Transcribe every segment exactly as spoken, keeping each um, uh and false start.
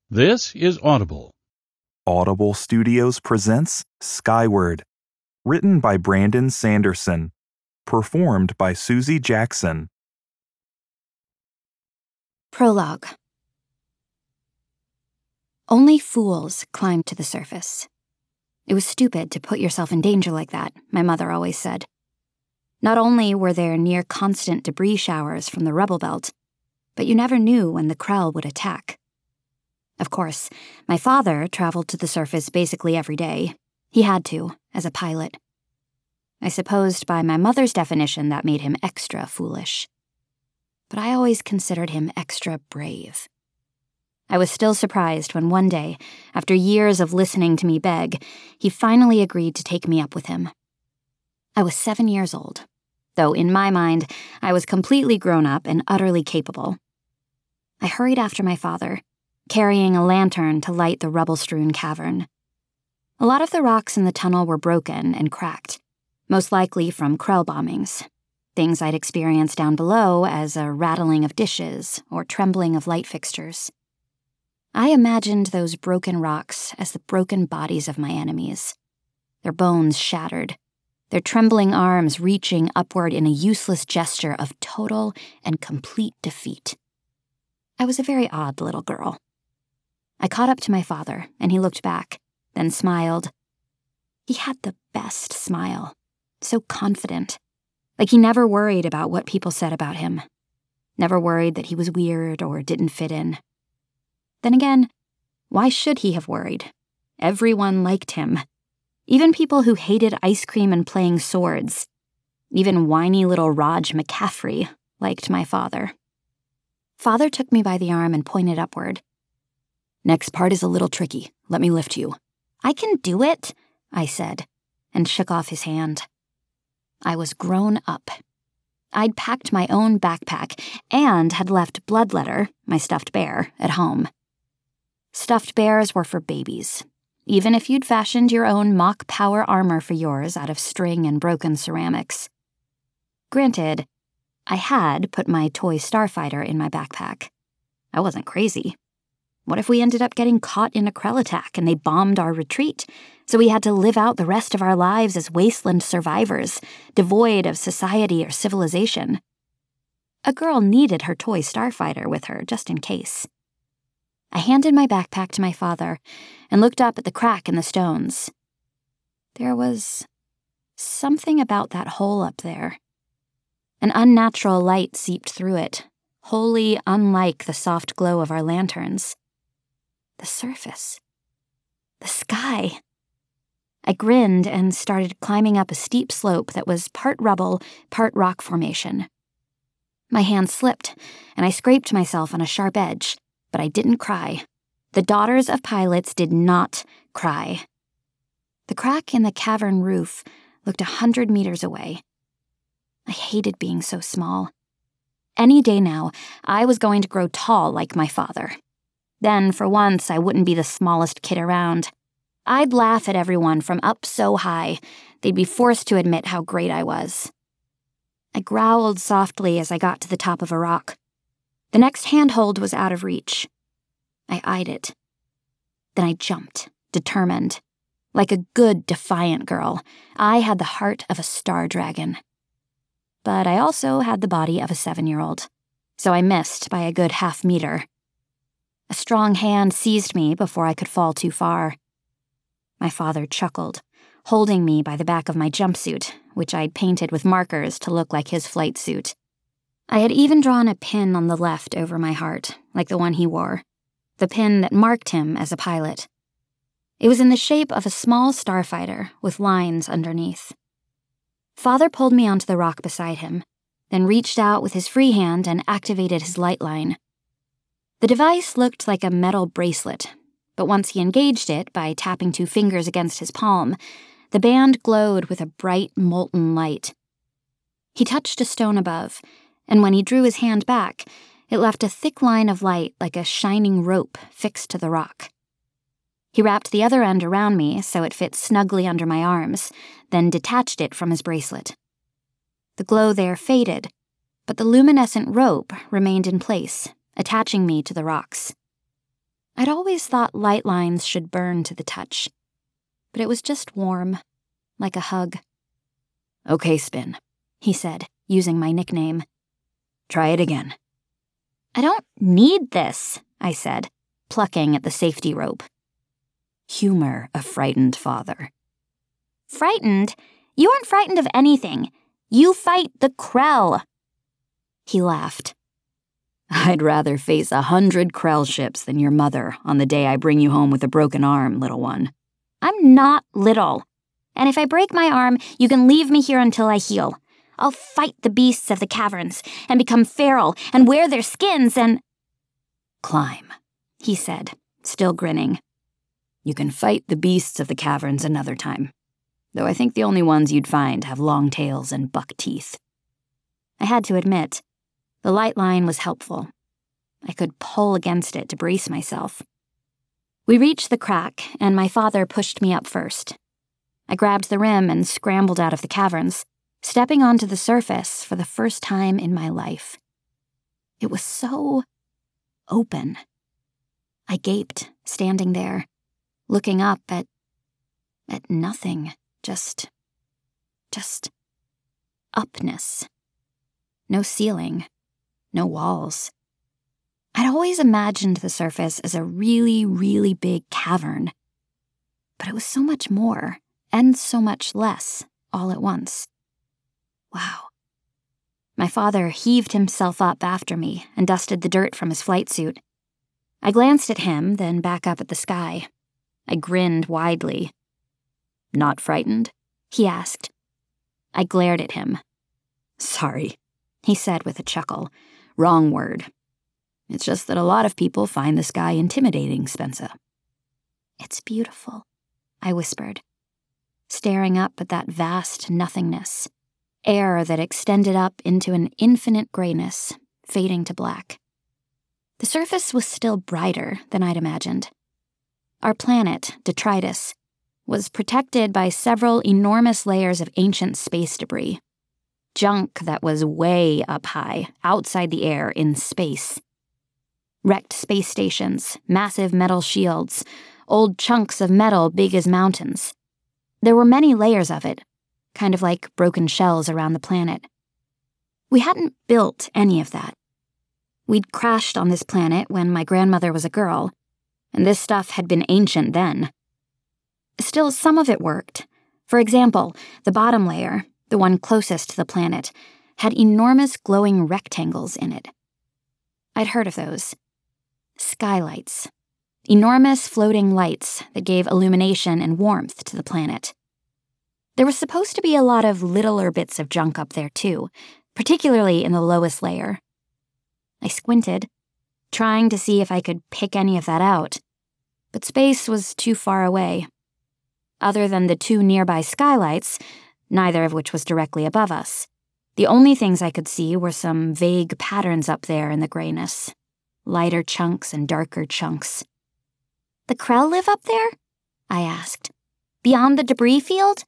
This is Audible. Audible Studios presents Skyward, written by Brandon Sanderson, performed by Susie Jackson. Prologue. Only fools climb to the surface. It was stupid to put yourself in danger like that, my mother always said. Not only were there near constant debris showers from the rubble belt, but you never knew when the Krell would attack. Of course, my father traveled to the surface basically every day. He had to, as a pilot. I supposed by my mother's definition that made him extra foolish. But I always considered him extra brave. I was still surprised when one day, after years of listening to me beg, he finally agreed to take me up with him. I was seven years old, though in my mind, I was completely grown up and utterly capable. I hurried after my father, carrying a lantern to light the rubble-strewn cavern. A lot of the rocks in the tunnel were broken and cracked, most likely from Krell bombings, things I'd experienced down below as a rattling of dishes or trembling of light fixtures. I imagined those broken rocks as the broken bodies of my enemies, their bones shattered, their trembling arms reaching upward in a useless gesture of total and complete defeat. I was a very odd little girl. I caught up to my father, and he looked back, then smiled. He had the best smile, so confident, like he never worried about what people said about him, never worried that he was weird or didn't fit in. Then again, why should he have worried? Everyone liked him. Even people who hated ice cream and playing swords. Even whiny little Raj McCaffrey liked my father. Father took me by the arm and pointed upward. "Next part is a little tricky. Let me lift you." "I can do it," I said, and shook off his hand. I was grown up. I'd packed my own backpack and had left Bloodletter, my stuffed bear, at home. Stuffed bears were for babies, even if you'd fashioned your own mock power armor for yours out of string and broken ceramics. Granted, I had put my toy starfighter in my backpack. I wasn't crazy. What if we ended up getting caught in a Krell attack and they bombed our retreat, so we had to live out the rest of our lives as wasteland survivors, devoid of society or civilization? A girl needed her toy starfighter with her, just in case. I handed my backpack to my father and looked up at the crack in the stones. There was something about that hole up there. An unnatural light seeped through it, wholly unlike the soft glow of our lanterns. The surface. The sky. I grinned and started climbing up a steep slope that was part rubble, part rock formation. My hand slipped, and I scraped myself on a sharp edge, but I didn't cry. The daughters of pilots did not cry. The crack in the cavern roof looked a hundred meters away. I hated being so small. Any day now, I was going to grow tall like my father. Then, for once, I wouldn't be the smallest kid around. I'd laugh at everyone from up so high, they'd be forced to admit how great I was. I growled softly as I got to the top of a rock. The next handhold was out of reach. I eyed it. Then I jumped, determined. Like a good, defiant girl, I had the heart of a star dragon. But I also had the body of a seven-year-old, so I missed by a good half meter. A strong hand seized me before I could fall too far. My father chuckled, holding me by the back of my jumpsuit, which I'd painted with markers to look like his flight suit. I had even drawn a pin on the left over my heart, like the one he wore, the pin that marked him as a pilot. It was in the shape of a small starfighter with lines underneath. Father pulled me onto the rock beside him, then reached out with his free hand and activated his light line. The device looked like a metal bracelet, but once he engaged it by tapping two fingers against his palm, the band glowed with a bright, molten light. He touched a stone above, and when he drew his hand back, it left a thick line of light like a shining rope fixed to the rock. He wrapped the other end around me so it fit snugly under my arms, then detached it from his bracelet. The glow there faded, but the luminescent rope remained in place, attaching me to the rocks. I'd always thought light lines should burn to the touch, but it was just warm, like a hug. "Okay, Spin," he said, using my nickname. "Try it again." "I don't need this," I said, plucking at the safety rope. Humor a frightened father. "Frightened? You aren't frightened of anything. You fight the Krell." He laughed. "I'd rather face a hundred Krell ships than your mother on the day I bring you home with a broken arm, little one." "I'm not little. And if I break my arm, you can leave me here until I heal. I'll fight the beasts of the caverns and become feral and wear their skins and—" "Climb," he said, still grinning. "You can fight the beasts of the caverns another time, though I think the only ones you'd find have long tails and buck teeth." I had to admit, the light line was helpful. I could pull against it to brace myself. We reached the crack, and my father pushed me up first. I grabbed the rim and scrambled out of the caverns, stepping onto the surface for the first time in my life. It was so open. I gaped, standing there, looking up at, at nothing, just, just upness. No ceiling, no walls. I'd always imagined the surface as a really, really big cavern, but it was so much more, and so much less, all at once. Wow. My father heaved himself up after me and dusted the dirt from his flight suit. I glanced at him, then back up at the sky. I grinned widely. "Not frightened?" he asked. I glared at him. "Sorry," he said with a chuckle. "Wrong word. It's just that a lot of people find the sky intimidating, Spensa." "It's beautiful," I whispered, staring up at that vast nothingness, air that extended up into an infinite grayness, fading to black. The surface was still brighter than I'd imagined. Our planet, Detritus, was protected by several enormous layers of ancient space debris. Junk that was way up high, outside the air, in space. Wrecked space stations, massive metal shields, old chunks of metal big as mountains. There were many layers of it, kind of like broken shells around the planet. We hadn't built any of that. We'd crashed on this planet when my grandmother was a girl, and this stuff had been ancient then. Still, some of it worked. For example, the bottom layer, the one closest to the planet, had enormous glowing rectangles in it. I'd heard of those. Skylights. Enormous floating lights that gave illumination and warmth to the planet. There was supposed to be a lot of littler bits of junk up there, too, particularly in the lowest layer. I squinted, trying to see if I could pick any of that out, but space was too far away. Other than the two nearby skylights, neither of which was directly above us, the only things I could see were some vague patterns up there in the grayness, lighter chunks and darker chunks. "The Krell live up there?" I asked. "Beyond the debris field?"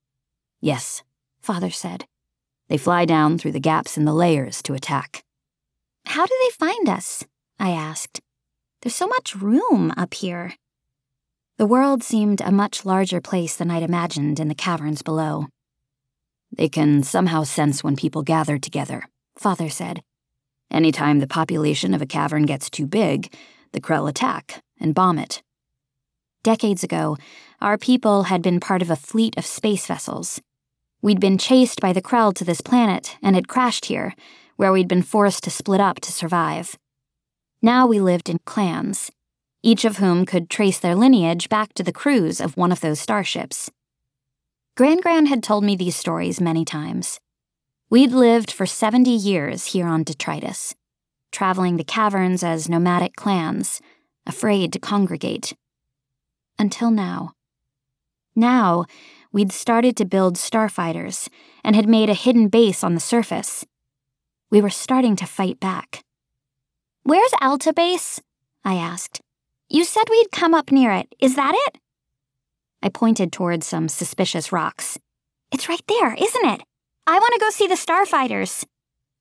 "Yes," Father said. "They fly down through the gaps in the layers to attack." "How do they find us?" I asked. "There's so much room up here." The world seemed a much larger place than I'd imagined in the caverns below. "They can somehow sense when people gather together," Father said. "Anytime the population of a cavern gets too big, the Krell attack and bomb it." Decades ago, our people had been part of a fleet of space vessels. We'd been chased by the Krell to this planet and had crashed here, where we'd been forced to split up to survive. Now we lived in clans, each of whom could trace their lineage back to the crews of one of those starships. Gran-Gran had told me these stories many times. We'd lived for seventy years here on Detritus, traveling the caverns as nomadic clans, afraid to congregate. Until now. Now, we'd started to build starfighters and had made a hidden base on the surface. We were starting to fight back. "Where's Alta Base?" I asked. "You said we'd come up near it. Is that it?" I pointed toward some suspicious rocks. "It's right there, isn't it? I want to go see the starfighters."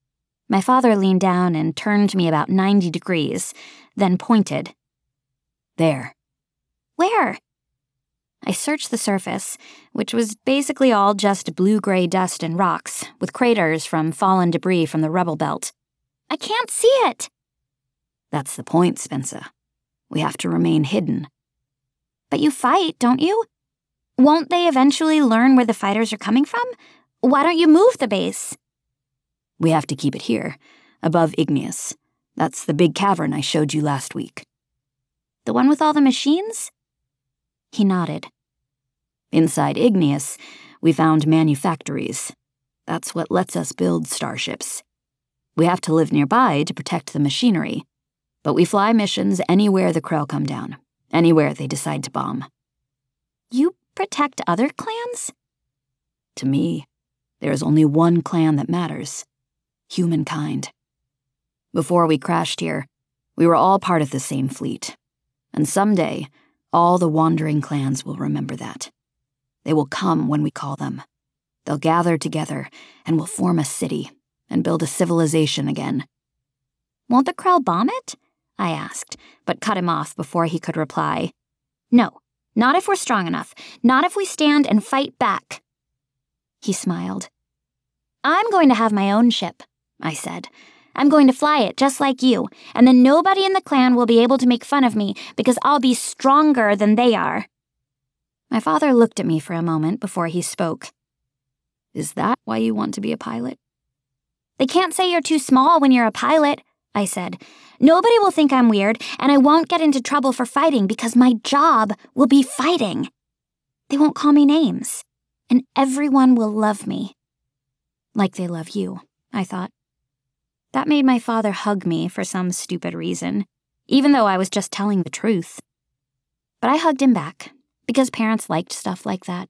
My father leaned down and turned me about ninety degrees, then pointed. There. Where? I searched the surface, which was basically all just blue-gray dust and rocks, with craters from fallen debris from the rubble belt. I can't see it! That's the point, Spencer. We have to remain hidden. But you fight, don't you? Won't they eventually learn where the fighters are coming from? Why don't you move the base? We have to keep it here, above Igneous. That's the big cavern I showed you last week. The one with all the machines? He nodded. Inside Igneous, we found manufactories. That's what lets us build starships. We have to live nearby to protect the machinery, but we fly missions anywhere the Krell come down, anywhere they decide to bomb. You protect other clans? To me, there is only one clan that matters. Humankind. Before we crashed here, we were all part of the same fleet. And someday, all the wandering clans will remember that. They will come when we call them. They'll gather together and will form a city and build a civilization again. Won't the Krell bomb it? I asked, but cut him off before he could reply. No, not if we're strong enough. Not if we stand and fight back. He smiled. I'm going to have my own ship, I said. I'm going to fly it just like you, and then nobody in the clan will be able to make fun of me because I'll be stronger than they are. My father looked at me for a moment before he spoke. Is that why you want to be a pilot? They can't say you're too small when you're a pilot, I said. Nobody will think I'm weird, and I won't get into trouble for fighting because my job will be fighting. They won't call me names, and everyone will love me. Like they love you, I thought. That made my father hug me for some stupid reason, even though I was just telling the truth. But I hugged him back, because parents liked stuff like that.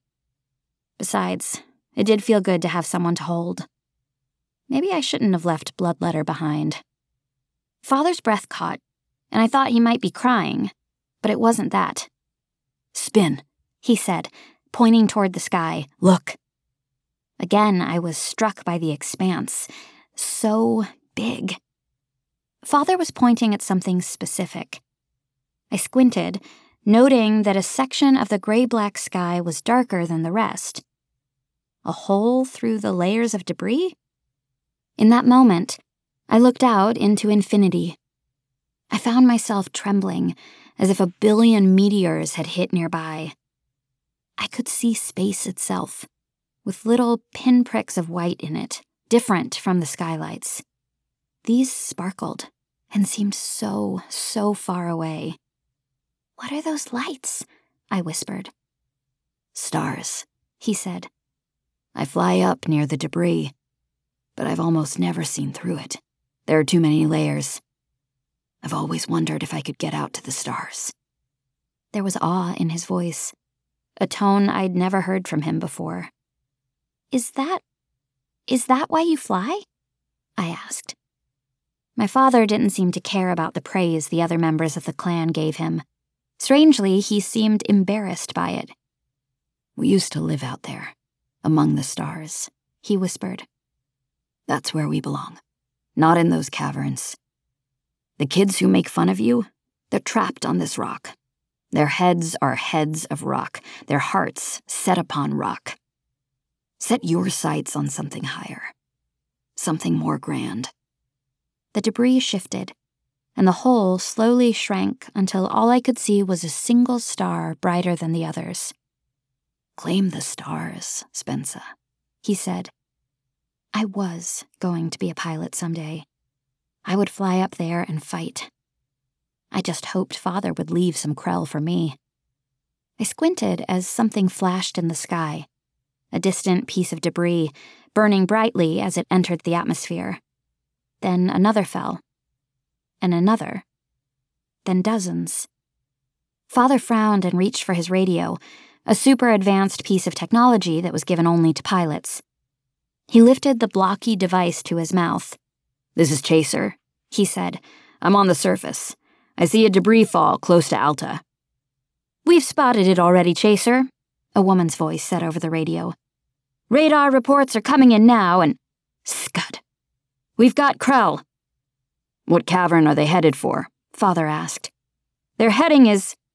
Besides, it did feel good to have someone to hold. Maybe I shouldn't have left Bloodletter behind. Father's breath caught, and I thought he might be crying, but it wasn't that. Spin, he said, pointing toward the sky. Look. Again, I was struck by the expanse. So big. Father was pointing at something specific. I squinted, noting that a section of the gray-black sky was darker than the rest. A hole through the layers of debris? In that moment, I looked out into infinity. I found myself trembling, as if a billion meteors had hit nearby. I could see space itself, with little pinpricks of white in it, different from the skylights. These sparkled and seemed so, so far away. What are those lights? I whispered. Stars, he said. I fly up near the debris, but I've almost never seen through it. There are too many layers. I've always wondered if I could get out to the stars. There was awe in his voice, a tone I'd never heard from him before. Is that... is that why you fly? I asked. My father didn't seem to care about the praise the other members of the clan gave him. Strangely, he seemed embarrassed by it. We used to live out there, among the stars, he whispered. That's where we belong, not in those caverns. The kids who make fun of you, they're trapped on this rock. Their heads are heads of rock, their hearts set upon rock. Set your sights on something higher, something more grand. The debris shifted, and the hole slowly shrank until all I could see was a single star brighter than the others. Claim the stars, Spencer, he said. I was going to be a pilot someday. I would fly up there and fight. I just hoped Father would leave some Krell for me. I squinted as something flashed in the sky, a distant piece of debris, burning brightly as it entered the atmosphere. Then another fell, and another, then dozens. Father frowned and reached for his radio, a super-advanced piece of technology that was given only to pilots. He lifted the blocky device to his mouth. This is Chaser, he said. I'm on the surface. I see a debris fall close to Alta. We've spotted it already, Chaser, a woman's voice said over the radio. Radar reports are coming in now, and... Scud. We've got Krell. What cavern are they headed for? Father asked. Their heading is...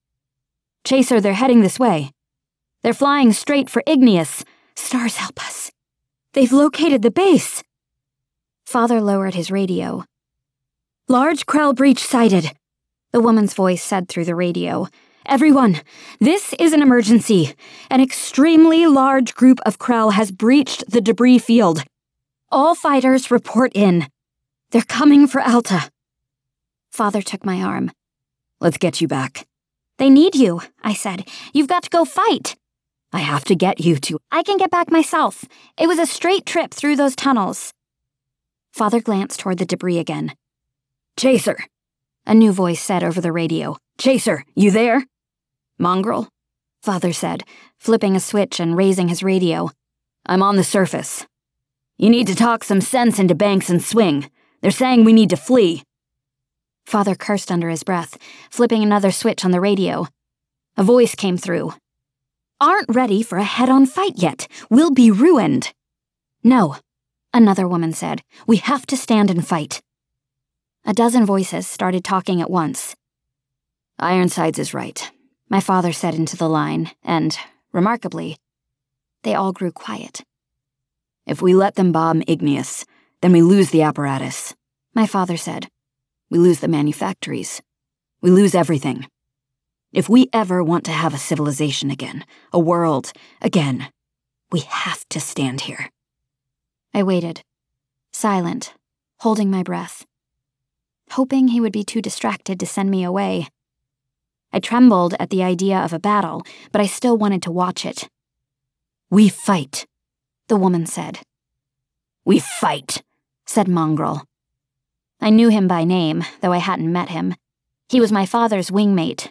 Chaser, they're heading this way. They're flying straight for Igneous. Stars help us. They've located the base. Father lowered his radio. Large Krell breach sighted, the woman's voice said through the radio. Everyone, this is an emergency. An extremely large group of Krell has breached the debris field. All fighters report in. They're coming for Alta. Father took my arm. Let's get you back. They need you, I said. You've got to go fight. I have to get you to. I can get back myself. It was a straight trip through those tunnels. Father glanced toward the debris again. Chaser, a new voice said over the radio. Chaser, you there? Mongrel, Father said, flipping a switch and raising his radio. I'm on the surface. You need to talk some sense into Banks and Swing. They're saying we need to flee. Father cursed under his breath, flipping another switch on the radio. A voice came through. Aren't ready for a head-on fight yet. We'll be ruined. No, another woman said. We have to stand and fight. A dozen voices started talking at once. Ironsides is right, my father said into the line, and, remarkably, they all grew quiet. If we let them bomb Igneous, then we lose the apparatus, my father said. We lose the manufactories. We lose everything. If we ever want to have a civilization again, a world again, we have to stand here. I waited, silent, holding my breath, hoping he would be too distracted to send me away. I trembled at the idea of a battle, but I still wanted to watch it. We fight, the woman said. We fight, said Mongrel. I knew him by name, though I hadn't met him. He was my father's wingmate.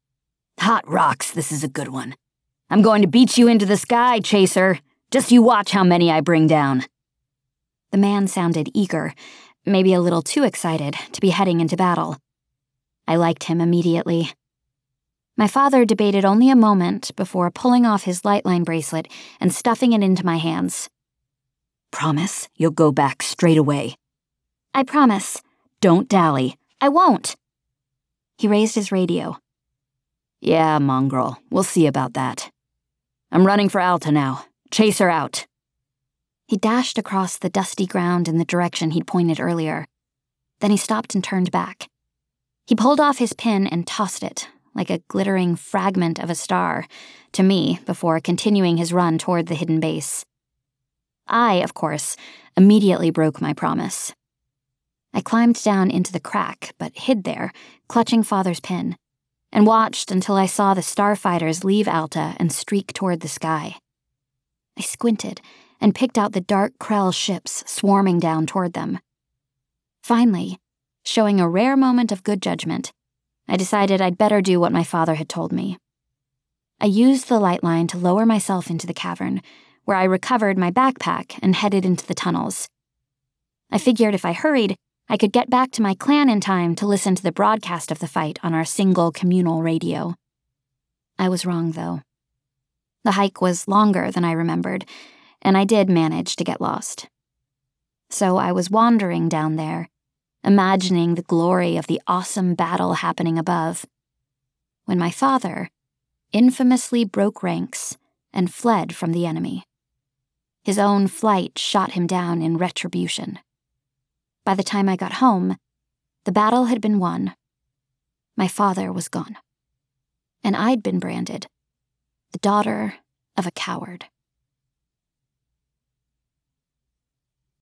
Hot rocks, this is a good one. I'm going to beat you into the sky, Chaser. Just you watch how many I bring down. The man sounded eager, maybe a little too excited to be heading into battle. I liked him immediately. My father debated only a moment before pulling off his Lightline bracelet and stuffing it into my hands. Promise you'll go back straight away. I promise. Don't dally. I won't. He raised his radio. Yeah, Mongrel, we'll see about that. I'm running for Alta now. Chase her out. He dashed across the dusty ground in the direction he'd pointed earlier. Then he stopped and turned back. He pulled off his pin and tossed it, like a glittering fragment of a star, to me before continuing his run toward the hidden base. I, of course, immediately broke my promise. I climbed down into the crack, but hid there, clutching Father's pin, and watched until I saw the starfighters leave Alta and streak toward the sky. I squinted and picked out the dark Krell ships swarming down toward them. Finally, showing a rare moment of good judgment, I decided I'd better do what my father had told me. I used the Lightline to lower myself into the cavern, where I recovered my backpack and headed into the tunnels. I figured if I hurried, I could get back to my clan in time to listen to the broadcast of the fight on our single communal radio. I was wrong, though. The hike was longer than I remembered, and I did manage to get lost. So I was wandering down there, imagining the glory of the awesome battle happening above, when my father infamously broke ranks and fled from the enemy. His own flight shot him down in retribution. By the time I got home, the battle had been won. My father was gone. And I'd been branded the daughter of a coward.